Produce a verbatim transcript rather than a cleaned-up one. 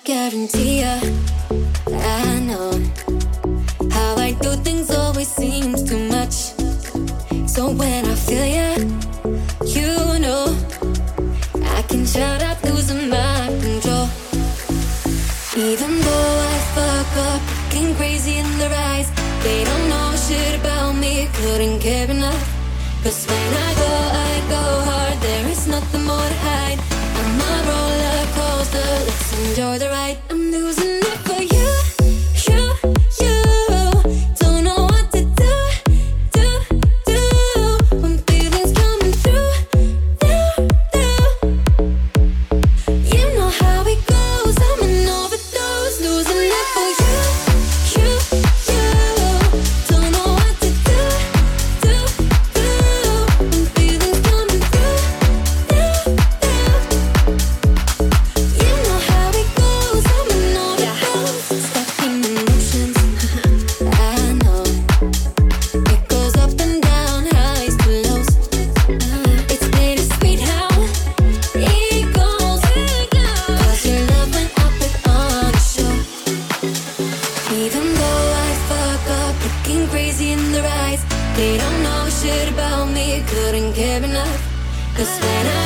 guarantee ya. I know how I do things always seems too much. So when I feel ya, you know I can shout out losing my control. Even though I fuck up, looking crazy in their eyes, they don't know shit about me, couldn't care enough. Cause when I go, I go hard, there is nothing more to hide. I'm a roller coaster, let's enjoy the ride. I'm losing it for you, you, you. Don't know what to do, do, do. When feelings coming through, through, through. You know how it goes, I'm an overdose. Losing it for you, you, you. Don't know what to do, do, do. When feelings coming through, through, through. You know how it goes, I'm an overdose. Stuck in emotions, I know. It goes up and down, highs to lows. It's bittersweet how it goes. Cause your love went up and on the show. Even though I fuck up, looking crazy in their eyes, they don't know shit about me, couldn't care enough. Cause when I